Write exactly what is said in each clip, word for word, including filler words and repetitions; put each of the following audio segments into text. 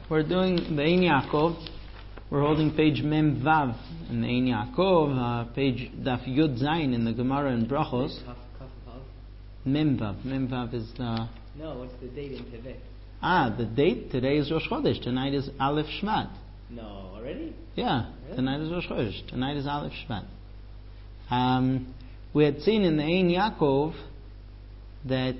We're doing the Ein Yaakov. We're holding page Mem Vav in the Ein Yaakov, uh, page Daf Yud Zayin in the Gemara and Brachos. Mem Vav. Mem Vav is the... No, what's the date in Tevet? Ah, the date? Today is Rosh Chodesh. Tonight is Aleph Shvat. No, already? Yeah, really? Tonight is Rosh Chodesh. Tonight is Aleph Shvat. Um, we had seen in the Ein Yaakov that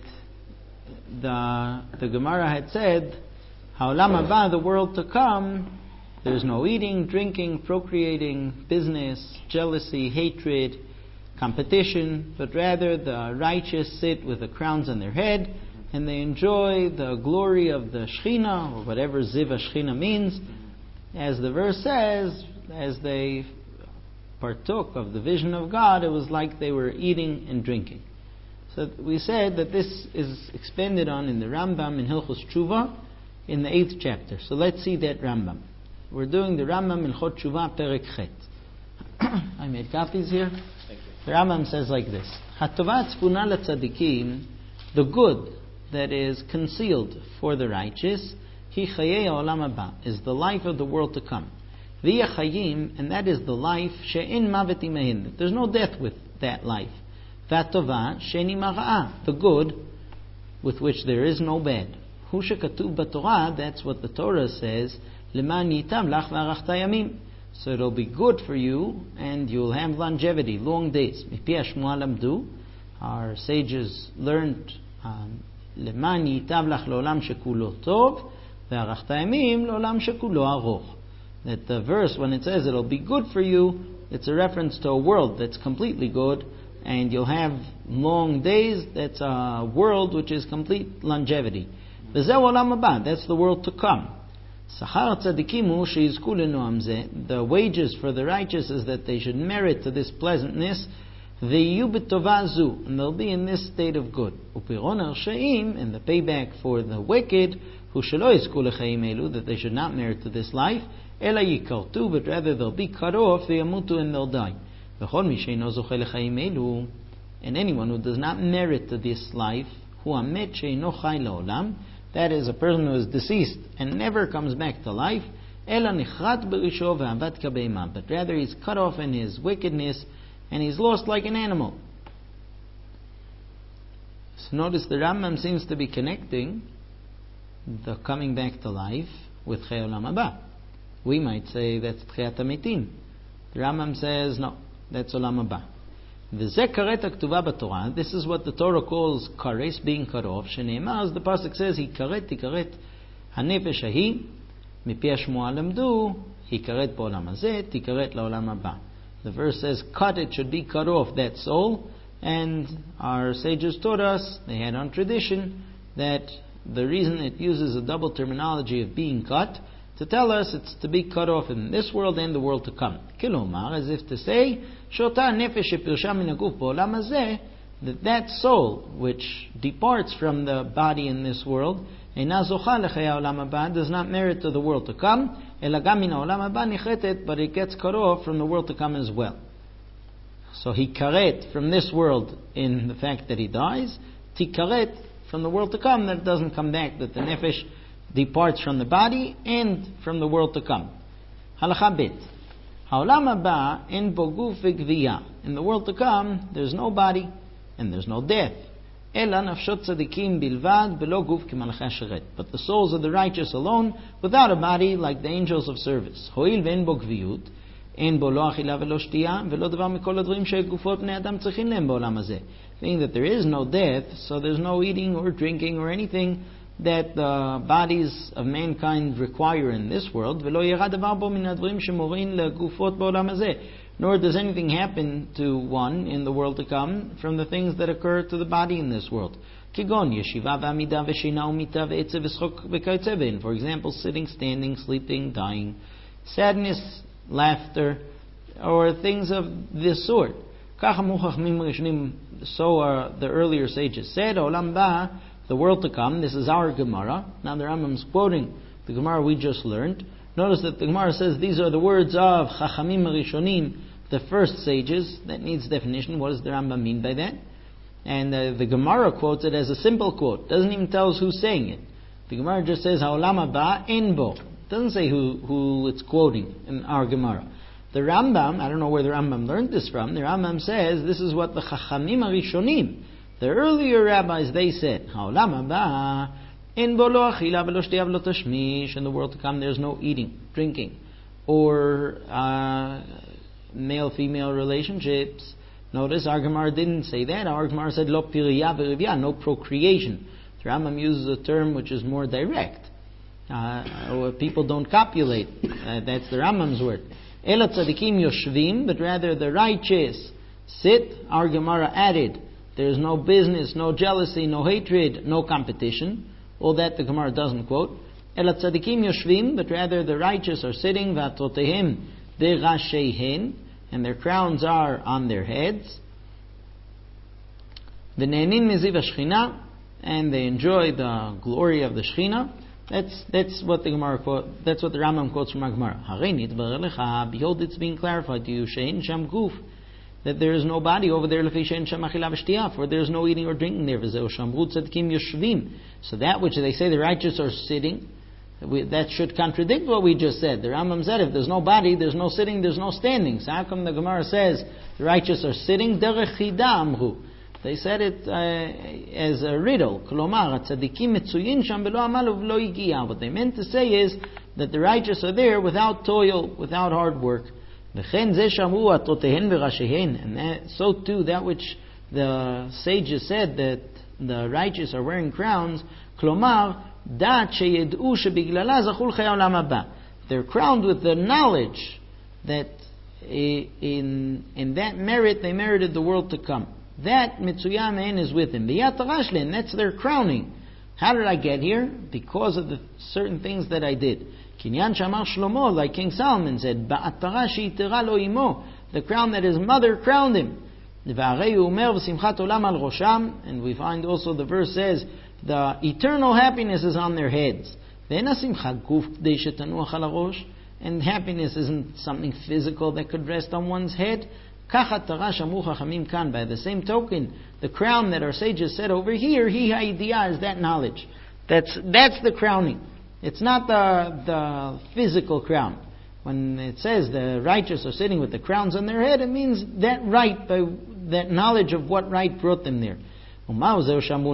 the the Gemara had said, Ha'olam haba, the world to come, there's no eating, drinking, procreating, business, jealousy, hatred, competition, but rather the righteous sit with the crowns on their head and they enjoy the glory of the Shechina, or whatever Ziva Shechina means. As the verse says, as they partook of the vision of God, it was like they were eating and drinking. So we said that this is expanded on in the Rambam in Hilchos Tshuva in the eighth chapter. So let's see that Rambam. We're doing the Rambam in Hilchot Tshuva Perek Chet. I made copies here. The Rambam says like this: Hatovat tzpuna l'tzadikim, the good that is concealed for the righteous, hi chayei ha'olam haba, is the life of the world to come. V'yeh chayim, and that is the life she'en mavet imehin. There's no death with that life. V'atova she'en imara'a, the good with which there is no bad. Hu shekatuv b'Torah, that's what the Torah says. Leman yitam lach v'arachta yamim. So it'll be good for you, and you'll have longevity, long days. Mipi hashmuah lamdu, our sages learned. Leman yitam lach lo'olam shekulo tov, v'arachta yamim lo'olam shekulo aroch. That the verse, when it says it'll be good for you, it's a reference to a world that's completely good, and you'll have long days. That's a world which is complete longevity. V'zeh olam haba, that's the world to come. Sachar tzadikimu sheizku lenoam zeh, the wages for the righteous is that they should merit to this pleasantness. V'yu b'tova zu, and they'll be in this state of good. Upiron harshaim, and the payback for the wicked, hu shelo yizku lechaim elu, that they should not merit to this life. Ela yikartu, but rather they'll be cut off, v'yamutu, and they'll die. V'chol mi sheino zoche lechaim elu, and anyone who does not merit to this life, hu amet sheino chai la'olam, that is a person who is deceased and never comes back to life. Ela nichrat berisho ve'avad kabeima, but rather he's cut off in his wickedness and he's lost like an animal. So notice the Rambam seems to be connecting the coming back to life with Chei Olam Haba. We might say that's Tchiat HaMetim. The Rambam says no, that's Olam Haba. V'zeh karet ha'ktuva b'Torah. This is what the Torah calls kares, being cut off. Sheneimah, as the pasuk says, hi karet, hi karet hanefesh hahi mipi hashmuah lamdu, hi karet ba'olam hazeh, hi karet la'olam haba. The verse says, cut, it should be cut off, that soul. And our sages taught us, they had on tradition, that the reason it uses a double terminology of being cut, to tell us it's to be cut off in this world and the world to come. Kilomar, as if to say, Shota nefesh shepirsha min haguf ba'olam hazeh, that that soul which departs from the body in this world, eina zocha lechayei ha'olam haba, does not merit to the world to come, ela gam min ha'olam haba nichetet, but it gets cut off from the world to come as well. So he karet from this world in the fact that he dies, tikaret from the world to come that it doesn't come back, that the nefesh departs from the body and from the world to come. Halacha bet. Ha'olam haba en bo guf v'gviya. In the world to come, there's no body and there's no death. Ela nafshot tzadikim bilvad v'lo guf k'malachei sheret. But the souls of the righteous alone, without a body, like the angels of service. Ho'il ve'en bo gviyut, en bo lo achila v'lo shtiya, v'lo davar mikol hadvarim she'gufot bnei adam tzrichim lehem ba'olam hazeh. Meaning that there is no death, so there's no eating or drinking or anything that the bodies of mankind require in this world. Nor does anything happen to one in the world to come from the things that occur to the body in this world. For example, sitting, standing, sleeping, dying, sadness, laughter, or things of this sort. So are the earlier sages said, Olam ba, the world to come. This is our Gemara. Now the Rambam is quoting the Gemara we just learned. Notice that the Gemara says these are the words of Chachamim Rishonim, the first sages. That needs definition. What does the Rambam mean by that? And uh, the Gemara quotes it as a simple quote. Doesn't even tell us who's saying it. The Gemara just says, Ha'olam haba en bo. It doesn't say who, who it's quoting in our Gemara. The Rambam, I don't know where the Rambam learned this from, the Rambam says this is what the Chachamim Arishonim, the earlier rabbis, they said, Ha'olam haba, in bo lo achila v'lo shtiya v'lo tashmish, in the world to come there's no eating, drinking, or uh, male-female relationships. Notice our Gemara didn't say that. Our Gemara said lo pirya v'rivya, no procreation. The Rambam uses a term which is more direct. Uh, people don't copulate. Uh, that's the Rambam's word. Ela tzadikim yoshvim, but rather the righteous sit. Our Gemara added, there's no business, no jealousy, no hatred, no competition. All that the Gemara doesn't quote. Ela tzadikim yoshvim, but rather the righteous are sitting. V'atotehem derasheihen, and their crowns are on their heads. V'ne'enin meziv hashchina, and they enjoy the glory of the Shechina. That's that's what the Gemara quote. That's what the Rambam quotes from our Gemara. Behold, it's being clarified to you, shein sham guf, that there is no body over there. Shein sham achila v'shtiya, for there is no eating or drinking there. V'zeu shamru tzadikim yoshvim. So that which they say the righteous are sitting, we, that should contradict what we just said. The Rambam said if there's no body, there's no sitting, there's no standing. So how come the Gemara says the righteous are sitting? Derech chida amru. They said it uh, as a riddle. What they meant to say is that the righteous are there without toil, without hard work. And that, so too, that which the sages said, that the righteous are wearing crowns. They're crowned with the knowledge that in, in that merit they merited the world to come. That Mitzuyam En is with him. And that's their crowning. How did I get here? Because of the certain things that I did. Kinyan Shamar Shlomo, like King Solomon said, the crown that his mother crowned him. And we find also the verse says, the eternal happiness is on their heads. And happiness isn't something physical that could rest on one's head. By the same token, the crown that our sages said over here, hi ha'idiyah, is that knowledge. That's that's the crowning. It's not the the physical crown. When it says the righteous are sitting with the crowns on their head, it means that right, by that knowledge of what right brought them there. What's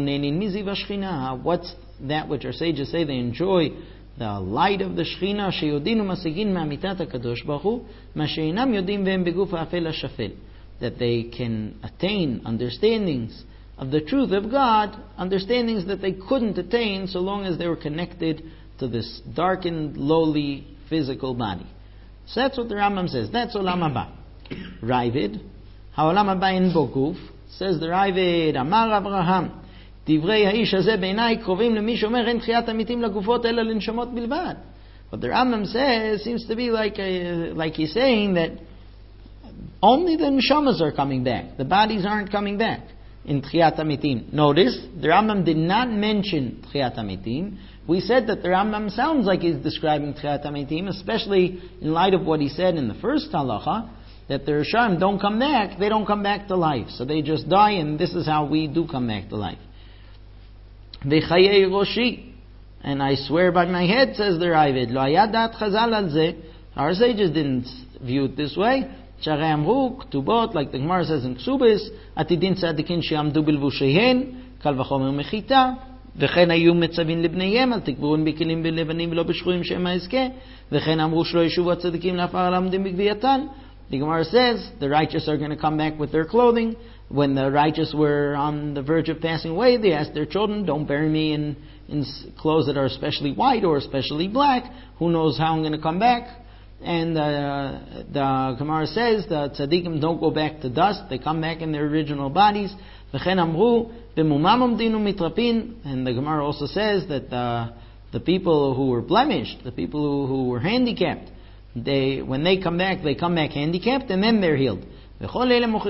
that which our sages say they enjoy? The light of the Shechina, sheyodinu masigin ma'amitat HaKadosh Baruch Hu, ma she'inam yodim ve'em beguf ha'afel ha'shafel, that they can attain understandings of the truth of God, understandings that they couldn't attain so long as they were connected to this darkened, lowly, physical body. So that's what the Rambam says. That's Olam Haba. Ravid, ha'olam haba en bo guf, says the Ravid, Amar Avraham, דברי האיש הזה בעיניי קרובים למי שאומר אין תחיית המתים לגופות אלא לנשמות בלבד. What the Rambam says seems to be like a, like he's saying that only the neshamas are coming back. The bodies aren't coming back in tchiyat hamitim. Notice, the Rambam did not mention tchiyat hamitim. We said that the Rambam sounds like he's describing tchiyat hamitim, especially in light of what he said in the first halacha, that the Rishayim don't come back, they don't come back to life. So they just die, and this is how we do come back to life. V'chayei roshi, and I swear by my head, says the Ravid, lo hayad dat chazal al zeh. Our sages didn't view it this way. Sharei amru ktubot, like the Gemara says in Ksubis, atidin tzadikin she'amdu bilvusheihen, kal v'chomer mechita, v'chen hayu metzavin libneihem, al tikburun bikelim belevanim v'lo b'shchurim she'em ha'ezkeh, v'chen amru shlo yeshuvu tzadikim la'afar alamdim b'gviyatan. The Gemara says the righteous are going to come back with their clothing. When the righteous were on the verge of passing away, they asked their children, don't bury me in, in clothes that are especially white or especially black. Who knows how I'm going to come back? And uh, the Gemara says the tzaddikim don't go back to dust. They come back in their original bodies. And the Gemara also says that the, the people who were blemished, the people who, who were handicapped, they when they come back, they come back handicapped and then they're healed. All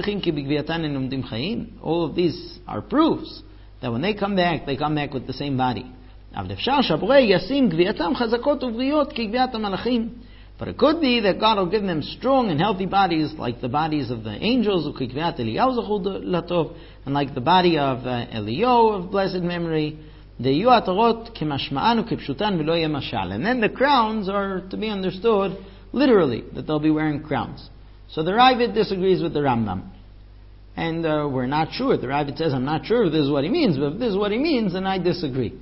of these are proofs that when they come back, they come back with the same body. But it could be that God will give them strong and healthy bodies like the bodies of the angels, and like the body of uh, Eliyahu of blessed memory, And then the crowns are to be understood literally, that they'll be wearing crowns. So the Ravid disagrees with the Rambam. And uh, we're not sure. The Ravid says, I'm not sure if this is what he means, but if this is what he means, then I disagree.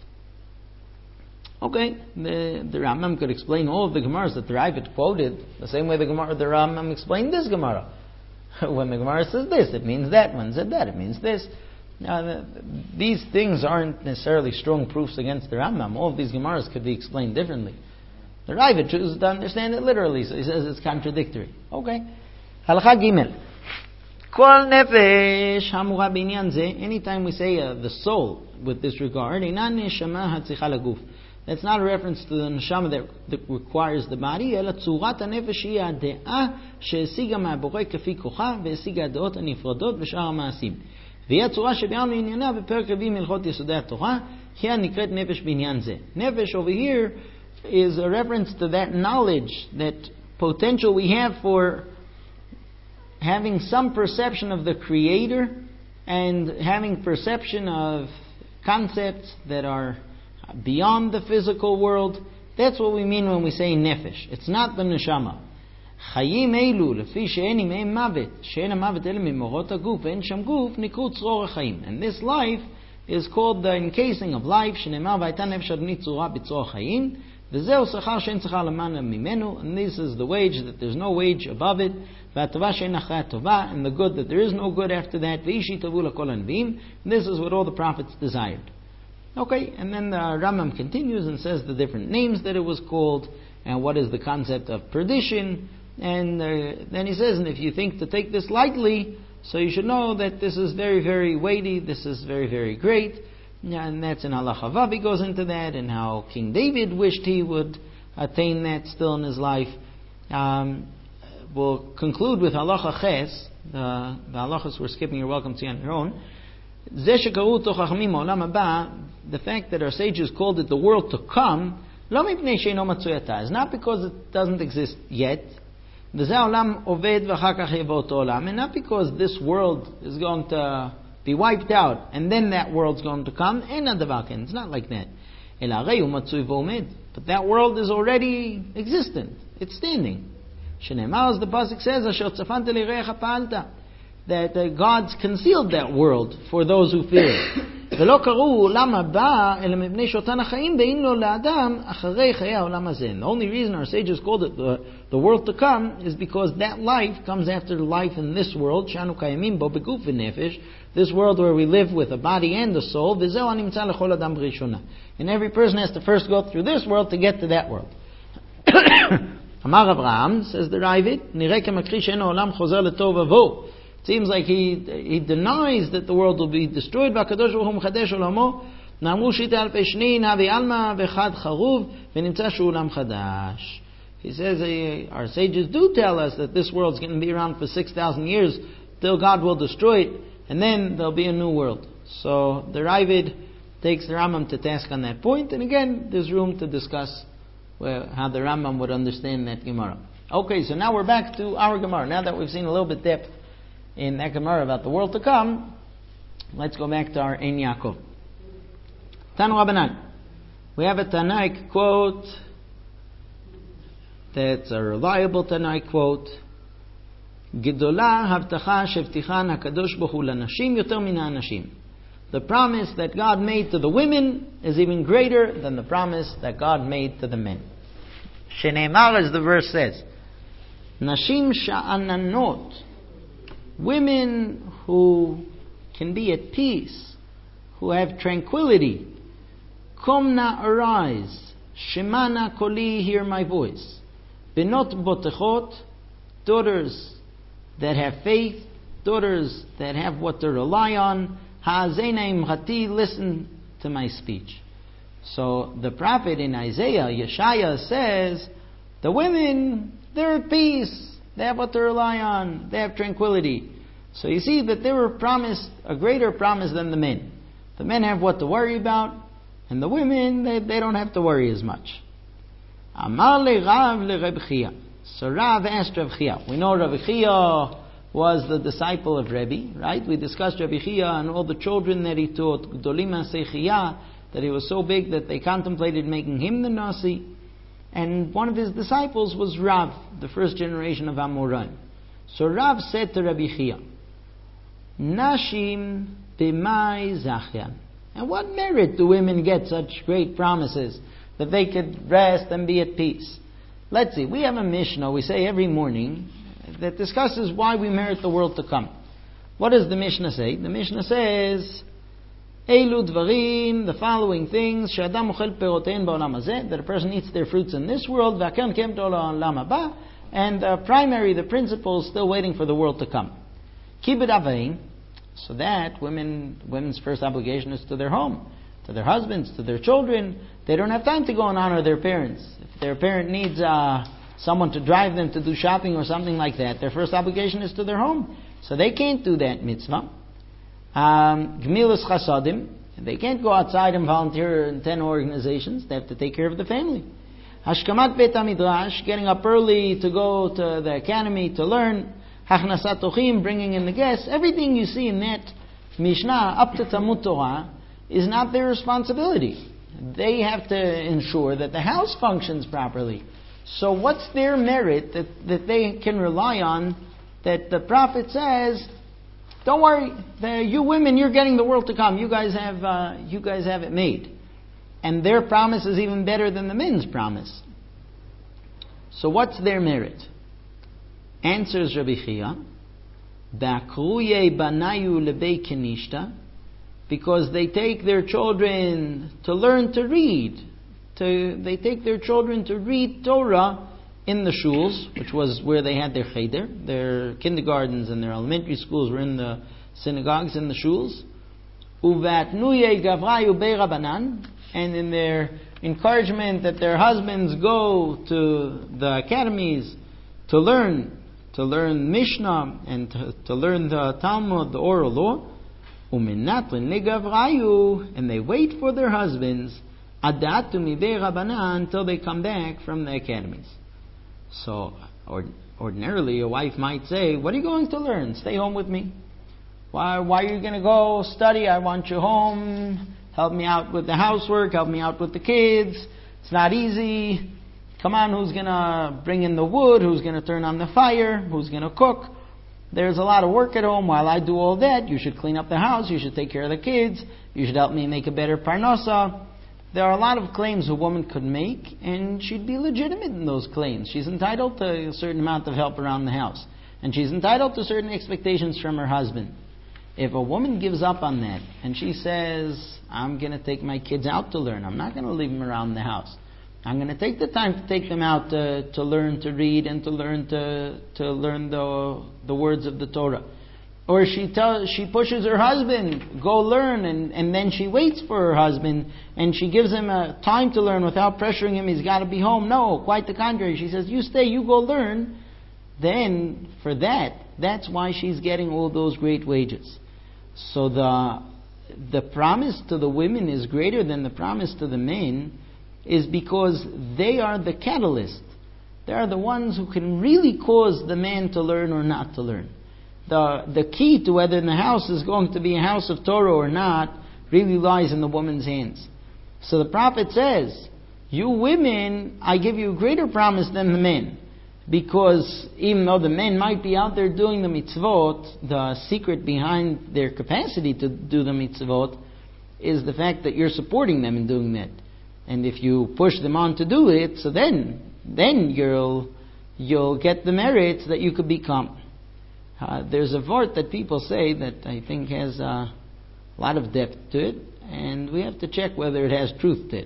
Okay, the, the Rambam could explain all of the Gemaras that the Ravid quoted the same way the Gemara, the Rambam explained this Gemara. When the Gemara says this, it means that. When it said that, it means this. Now, the, these things aren't necessarily strong proofs against the Rambam. All of these Gemaras could be explained differently. The Ravid chooses to understand it literally, so he says it's contradictory. Okay. Halakha Gimel. Kol nefesh hamura binyan ze. Anytime we say uh, the soul with this regard, inan neshama hatzicha laguf. That's not a reference to the neshama that, that requires the body. Ela tzurat hanefesh hi ha'de'ah she'esiga ma'borei kafi kocha ve'esiga ha'de'ot hanifradot v'shar ha'ma'asim. והיא הצורה שביארנו עניינה בפרק רביעי מהלכות יסודי התורה, היא הנקראת נפש בעניין זה. Nefesh over here is a reference to that knowledge, that potential we have for having some perception of the Creator and having perception of concepts that are beyond the physical world. That's what we mean when we say nefesh. It's not the neshama. חיים אלו, לפי שאין עמהם מוות, שאין המוות אלה ממורות הגוף, ואין שם גוף, נקראו צרור החיים. And this life is called the encasing of life, שנאמר, והייתה נפש אדוני צרורה בצרור החיים, וזהו שכר שאין שכר למעלה ממנו, and this is the wage that there's no wage above it, והטובה שאין אחרי הטובה, and the good that there is no good after that, ואיש יתאבו לכל הנביאים, and this is what all the prophets desired. Okay, and then the Rambam continues and says the different names that it was called, and what is the concept of perdition. And uh, then he says, and if you think to take this lightly, so you should know that this is very, very weighty, this is very, very great. And that's in Halacha Vav, he goes into that, and how King David wished he would attain that still in his life. Um, we'll conclude with Halacha Ches, the, the halachas we're skipping, you're welcome to see on your own. The fact that our sages called it the world to come, is not because it doesn't exist yet, and not because this world is going to be wiped out and then that world's going to come. It's not like that. But that world is already existent. It's standing. As the pasuk says, that uh, God's concealed that world for those who fear it. The only reason our sages called it the, the world to come is because that life comes after the life in this world, this world where we live with a body and a soul, and every person has to first go through this world to get to that world. Amar Abraham, says the Ravid, it seems like he he denies that the world will be destroyed. He says uh, our sages do tell us that this world is going to be around for six thousand years till God will destroy it, and then there'll be a new world. So the Ravid takes the Rambam to task on that point, and again there's room to discuss well, how the Rambam would understand that Gemara. Okay, so now we're back to our Gemara. Now that we've seen a little bit depth in that Gemara about the world to come, let's go back to our Ein Yaakov. Tanu Rabbanan. We have a Tanaik quote that's a reliable Tanaik quote. Gedola havtacha shevtichan hakadosh baruch hu lanashim yoter min ha'anashim. The promise that God made to the women is even greater than the promise that God made to the men. Sheneimar, as the verse says, Nashim sha'ananot, women who can be at peace, who have tranquility. Komna, arise. Shemana koli, hear my voice. Benot botechot, daughters that have faith, daughters that have what to rely on. Ha'azena imchati, listen to my speech. So the prophet in Isaiah, Yeshaya, says, the women, they're at peace. They have what to rly on. They have tranquility. So you see that they were promised a greater promise than the men. The men have what to worry about, and the women, they, they don't have to worry as much. Amar le Rav le Reb Chia. So Rav asked Reb Chia. We know Reb Chia was the disciple of Rebbe, right? We discussed Reb Chia and all the children that he taught, Gdolim Asei Chia, that he was so big that they contemplated making him the Nasi. And one of his disciples was Rav, the first generation of Amoraim. So Rav said to Rabbi Chia, Nashim b'mai zachyan. And what merit do women get such great promises that they could rest and be at peace? Let's see, we have a Mishnah, we say every morning, that discusses why we merit the world to come. What does the Mishnah say? The Mishnah says, Eilu dvarim, the following things, she'adam ochel perotein ba'olam hazeh, that a person eats their fruits in this world, v'akan kem to l'olam haba, and the primary, the principle is still waiting for the world to come. Kibud avaim, so that women, women's first obligation is to their home, to their husbands, to their children. They don't have time to go and honor their parents. If their parent needs uh, someone to drive them to do shopping or something like that, their first obligation is to their home. So they can't do that mitzvah. Gmilas chasadim, they can't go outside and volunteer in ten organizations. They have to take care of the family. Hashkamat bet midrash, getting up early to go to the academy to learn. Hachnasat tochim, bringing in the guests. Everything you see in that Mishnah up to Talmud Torah is not their responsibility. They have to ensure that the house functions properly. So what's their merit that, that they can rely on, that the prophet says, don't worry, the, you women, you're getting the world to come. You guys have uh, you guys have it made. And their promise is even better than the men's promise. So what's their merit? Answers Rabbi Chia, Ba'kruye banayu lebei kenishta, because they take their children to learn to read. To, they take their children to read Torah in the shuls, which was where they had their cheder. Their kindergartens and their elementary schools were in the synagogues, in the shuls. Uvatnuye gavrayu be'rabanan, and in their encouragement that their husbands go to the academies to learn, to learn Mishnah and to, to learn the Talmud, the oral law. Uminatlin legavrayu, and they wait for their husbands adatu midei rabanan, until they come back from the academies. So, or, ordinarily, a wife might say, what are you going to learn? Stay home with me. Why, why are you going to go study? I want you home. Help me out with the housework. Help me out with the kids. It's not easy. Come on, who's going to bring in the wood? Who's going to turn on the fire? Who's going to cook? There's a lot of work at home. While I do all that, you should clean up the house. You should take care of the kids. You should help me make a better parnasa. There are a lot of claims a woman could make, and she'd be legitimate in those claims. She's entitled to a certain amount of help around the house. And she's entitled to certain expectations from her husband. If a woman gives up on that, and she says, I'm going to take my kids out to learn. I'm not going to leave them around the house. I'm going to take the time to take them out to, to learn to read and to learn to, to learn the, the words of the Torah. Or she tells, she pushes her husband, go learn, and, and then she waits for her husband, and she gives him a time to learn without pressuring him, he's got to be home. No, quite the contrary. She says, you stay, you go learn. Then, for that, that's why she's getting all those great wages. So the, the promise to the women is greater than the promise to the men, is because they are the catalyst. They are the ones who can really cause the man to learn or not to learn. The the key to whether the house is going to be a house of Torah or not really lies in the woman's hands. So the prophet says, you women, I give you a greater promise than the men. Because even though the men might be out there doing the mitzvot, the secret behind their capacity to do the mitzvot is the fact that you're supporting them in doing that. And if you push them on to do it, so then then you'll you'll get the merits that you could become. Uh, there's a word that people say that I think has uh, a lot of depth to it, and we have to check whether it has truth to it.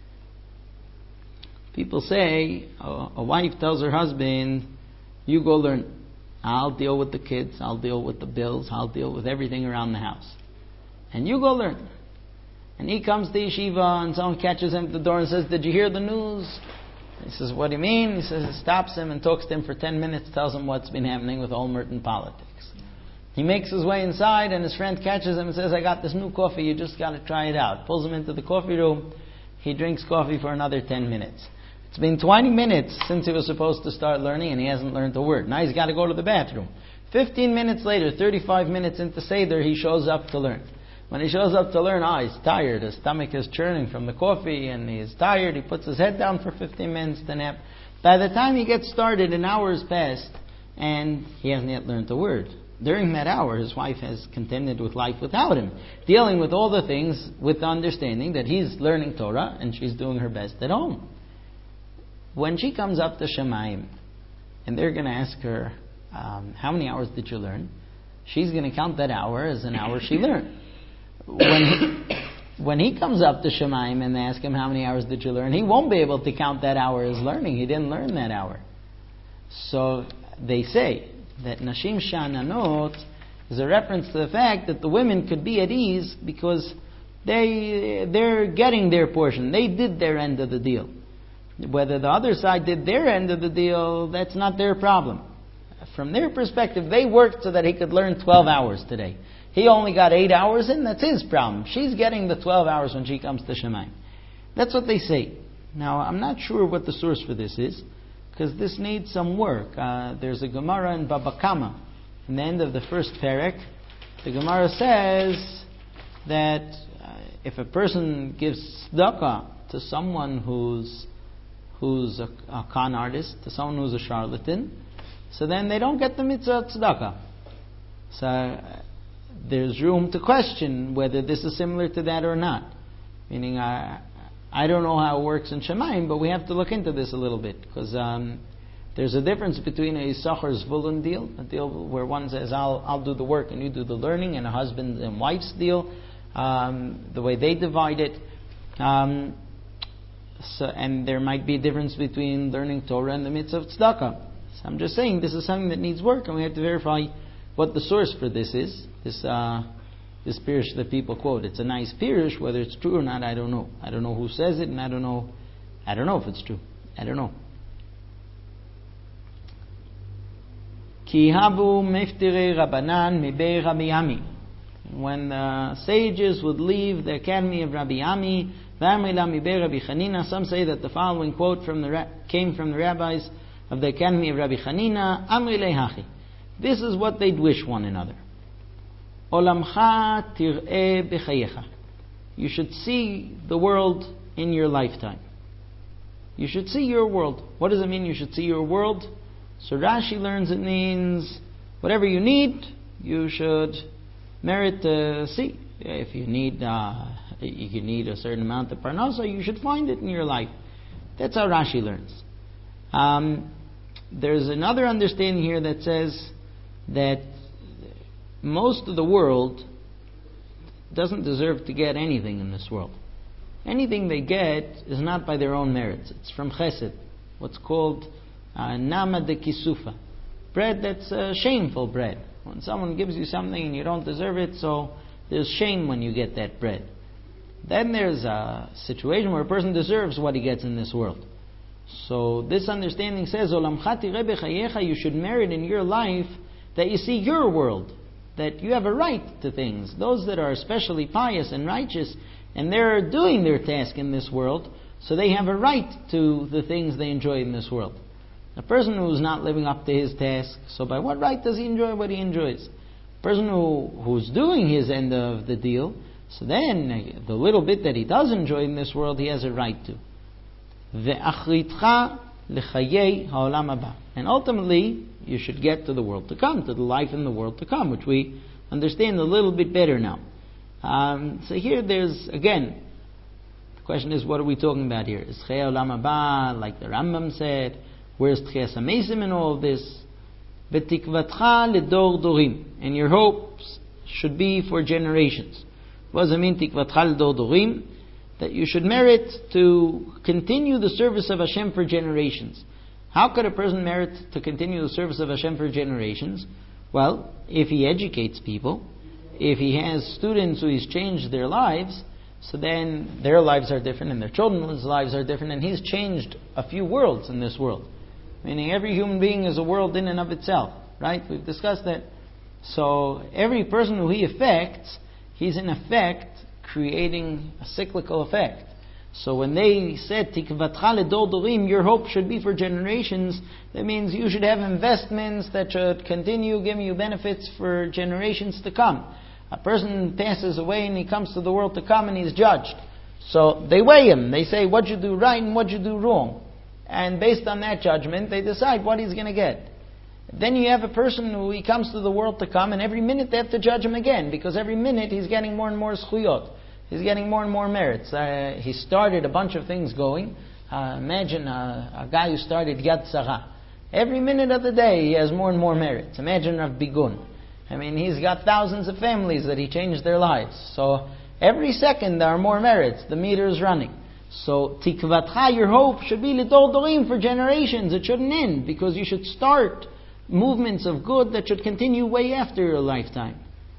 People say, uh, a wife tells her husband, you go learn. I'll deal with the kids, I'll deal with the bills, I'll deal with everything around the house. And you go learn. And he comes to yeshiva and someone catches him at the door and says, did you hear the news? He says, what do you mean? He says, he stops him and talks to him for ten minutes, tells him what's been happening with Olmert and politics. He makes his way inside and his friend catches him and says, I got this new coffee, you just got to try it out. Pulls him into the coffee room. He drinks coffee for another ten minutes. It's been twenty minutes since he was supposed to start learning and he hasn't learned a word. Now he's got to go to the bathroom. fifteen minutes later, thirty-five minutes into Seder, he shows up to learn. When he shows up to learn, ah, he's tired, his stomach is churning from the coffee, and he's tired, he puts his head down for fifteen minutes to nap. By the time he gets started, an hour has passed, and he hasn't yet learned a word. During that hour, his wife has contended with life without him, dealing with all the things with the understanding that he's learning Torah, and she's doing her best at home. When she comes up to Shemayim, and they're going to ask her, um, how many hours did you learn? She's going to count that hour as an hour she learned. When he, when he comes up to Shemayim and they ask him how many hours did you learn, he won't be able to count that hour as learning. He didn't learn that hour. So they say that Nashim Sha'ananot is a reference to the fact that the women could be at ease because they, they're getting their portion. They did their end of the deal. Whether the other side did their end of the deal, that's not their problem. From their perspective, they worked so that he could learn twelve hours today. He only got eight hours in, that's his problem. She's getting the twelve hours when she comes to Shemayim. That's what they say. Now, I'm not sure what the source for this is, because this needs some work. Uh, there's a Gemara in Baba Kama. In the end of the first perek, the Gemara says that uh, if a person gives tzedakah to someone who's who's a, a con artist, to someone who's a charlatan, so then they don't get the mitzvah tzedakah. So uh, there's room to question whether this is similar to that or not. Meaning, I, I don't know how it works in Shemayim, but we have to look into this a little bit, because um, there's a difference between a Yisachar Zvulun deal, a deal where one says, I'll, I'll do the work and you do the learning, and a husband and wife's deal, um, the way they divide it. Um, so, and there might be a difference between learning Torah and the mitzvah of tzedakah. So I'm just saying this is something that needs work, and we have to verify what the source for this is. This uh, this pirush that people quote. It's a nice pirush. Whether it's true or not, I don't know. I don't know who says it, and I don't know. I don't know if it's true. I don't know. Ki habu meftire Rabbanan mibei Rabbi Ami. When the sages would leave the academy of Rabbi Ami, v'amrila mibei Rabbi Chanina. Some say that the following quote from the came from the rabbis of the academy of Rabbi Chanina. Amri lehachi. This is what they'd wish one another. Olamcha tir'eh b'chayecha. You should see the world in your lifetime. You should see your world. What does it mean you should see your world? So Rashi learns it means whatever you need, you should merit to see. If you need, uh, you need a certain amount of parnasa, you should find it in your life. That's how Rashi learns. Um, there's another understanding here that says that most of the world doesn't deserve to get anything in this world. Anything they get is not by their own merits. It's from chesed, what's called uh, nama de kisufa, bread that's uh, shameful bread. When someone gives you something and you don't deserve it, so there's shame when you get that bread. Then there's a situation where a person deserves what he gets in this world. So this understanding says, Olamcha tireh b'chayecha, you should merit in your life that you see your world, that you have a right to things. Those that are especially pious and righteous, and they're doing their task in this world, so they have a right to the things they enjoy in this world. A person who's not living up to his task, so by what right does he enjoy what he enjoys? A person who, who's doing his end of the deal, so then the little bit that he does enjoy in this world, he has a right to. Ve'achritcha l'chayei ha'olam haba. And ultimately, you should get to the world to come, to the life in the world to come, which we understand a little bit better now. Um, so here there's, again, the question is, what are we talking about here? Is Chei Olam Haba, like the Rambam said? Where's Tchias HaMeisim in all of this? V'tikvatcha ledor dorim. And your hopes should be for generations. What does it mean, tikvatcha ledor dorim? That you should merit to continue the service of Hashem for generations. How could a person merit to continue the service of Hashem for generations? Well, if he educates people, if he has students who he's changed their lives, so then their lives are different and their children's lives are different, and he's changed a few worlds in this world. Meaning every human being is a world in and of itself, right? We've discussed that. So every person who he affects, he's in effect creating a cyclical effect. So when they said tikvatcha ledor dorim, your hope should be for generations, that means you should have investments that should continue giving you benefits for generations to come. A person passes away and he comes to the world to come and he's judged. So they weigh him. They say, what'd you do right and what'd you do wrong? And based on that judgment, they decide what he's going to get. Then you have a person who he comes to the world to come, and every minute they have to judge him again, because every minute he's getting more and more zchuyot. He's getting more and more merits. Uh, he started a bunch of things going. Uh, imagine a, a guy who started Yad Sarah. Every minute of the day he has more and more merits. Imagine Rav Bigun. I mean, he's got thousands of families that he changed their lives. So every second there are more merits. The meter is running. So tikvatcha, your hope, should be lidor dorim, for generations. It shouldn't end, because you should start movements of good that should continue way after your lifetime.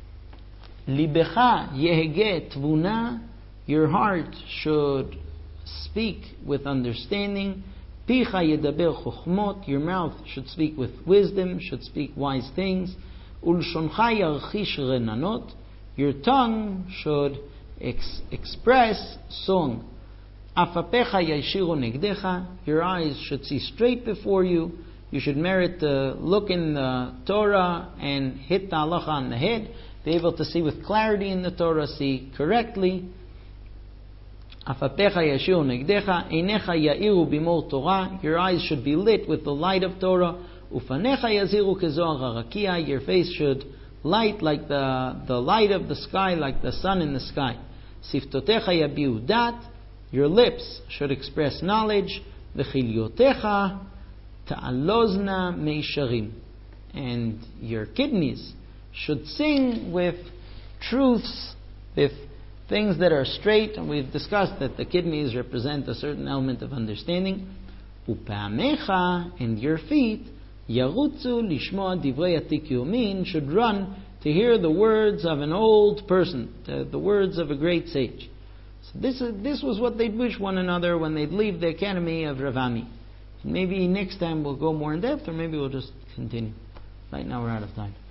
Libecha yehege tvuna, your heart should speak with understanding. Picha yedaber chochmot, your mouth should speak with wisdom, should speak wise things. Ulshoncha yarchish renanot, your tongue should ex- express song. Afapecha yashiru negdecha, your eyes should see straight before you. You should merit to look in the Torah and hit the halacha on the head, be able to see with clarity in the Torah, see correctly. Afapecha yashiru negdecha, einecha ya'iru bimor Torah, your eyes should be lit with the light of Torah. Ufanecha yaziru kezohar harakia, your face should light like the, the light of the sky, like the sun in the sky. Siftotecha yabiu dat, your lips should express knowledge. V'chilyotecha ta'alozna meisharim, and your kidneys should sing with truths, with things that are straight. And we've discussed that the kidneys represent a certain element of understanding. Upeamecha, and your feet, yarutzu lishmoa divrei atik yomin, should run to hear the words of an old person, the, the words of a great sage. So this is, this was what they'd wish one another when they'd leave the academy of Rav Ami. Maybe next time we'll go more in depth, or maybe we'll just continue. Right now we're out of time.